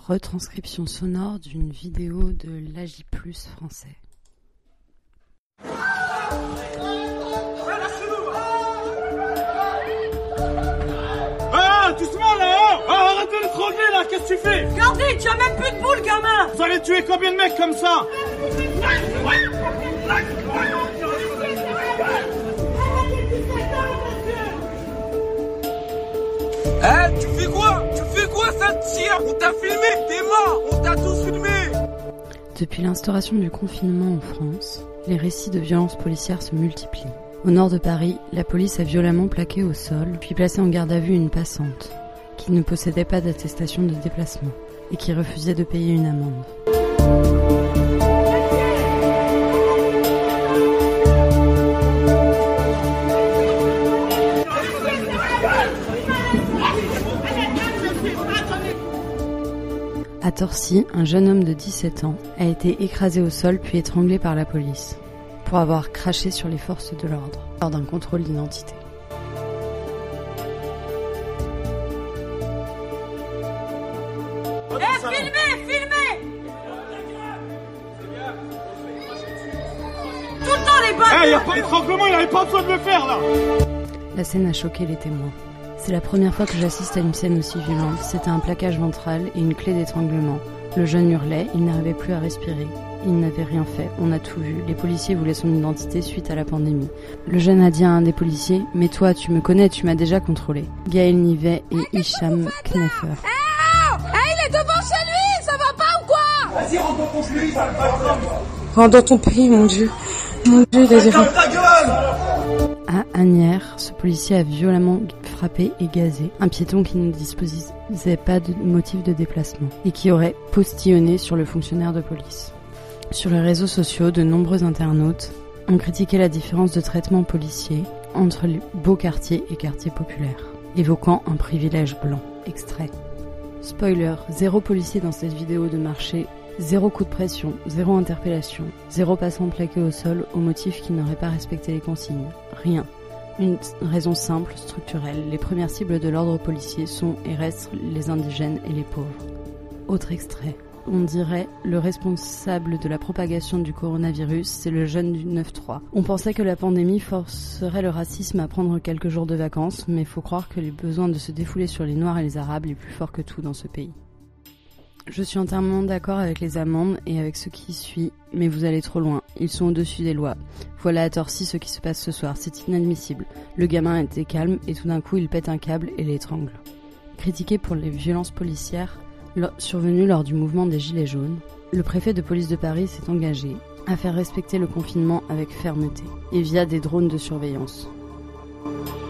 Retranscription sonore d'une vidéo de l'AJ+ français. Ah, doucement là, arrête de l'étrangler là, qu'est-ce que tu fais? Regardez, tu as même plus de boules, gamin. Vous allez tuer combien de mecs comme ça? Eh, tu fais quoi? Ça te tire? On t'a filmé, t'es mort, on t'a tous filmé. Depuis l'instauration du confinement en France, les récits de violences policières se multiplient. Au nord de Paris, la police a violemment plaqué au sol, puis placé en garde à vue une passante, qui ne possédait pas d'attestation de déplacement, et qui refusait de payer une amende. À Torcy, un jeune homme de 17 ans a été écrasé au sol puis étranglé par la police pour avoir craché sur les forces de l'ordre lors d'un contrôle d'identité. Filmez tout le temps les balles. Eh, y'a pas d'étranglement, il avait pas besoin de le faire là. La scène a choqué les témoins. C'est la première fois que j'assiste à une scène aussi violente. C'était un plaquage ventral et une clé d'étranglement. Le jeune hurlait, il n'arrivait plus à respirer. Il n'avait rien fait, on a tout vu. Les policiers voulaient son identité suite à la pandémie. Le jeune a dit à un des policiers « Mais toi, tu me connais, tu m'as déjà contrôlé ». Gaël Nivet et Hicham Kneffer. Il est devant chez lui, ça va pas ou quoi? Vas-y, rentre dans ton pays, ça va. Rentre dans ton pays, mon Dieu. Mon Dieu, Désiré. Ta gueule! À Asnières, ce policier a violemment frappé et gazé un piéton qui ne disposait pas de motif de déplacement et qui aurait postillonné sur le fonctionnaire de police. Sur les réseaux sociaux, de nombreux internautes ont critiqué la différence de traitement policier entre les beaux quartiers et quartiers populaires, évoquant un privilège blanc. Extrait. Spoiler, 0 policier dans cette vidéo de marché, 0 coup de pression, 0 interpellation, 0 passant plaqué au sol au motif qu'il n'aurait pas respecté les consignes. Rien. Une raison simple, structurelle. Les premières cibles de l'ordre policier sont et restent les indigènes et les pauvres. Autre extrait. On dirait le responsable de la propagation du coronavirus, c'est le jeune du 9-3. On pensait que la pandémie forcerait le racisme à prendre quelques jours de vacances, mais faut croire que le besoin de se défouler sur les Noirs et les Arabes est plus fort que tout dans ce pays. Je suis entièrement d'accord avec les amendes et avec ce qui suit, mais vous allez trop loin, ils sont au-dessus des lois. Voilà à Torcy ce qui se passe ce soir, c'est inadmissible. Le gamin était calme et tout d'un coup il pète un câble et l'étrangle. Critiqué pour les violences policières survenues lors du mouvement des Gilets jaunes, le préfet de police de Paris s'est engagé à faire respecter le confinement avec fermeté et via des drones de surveillance.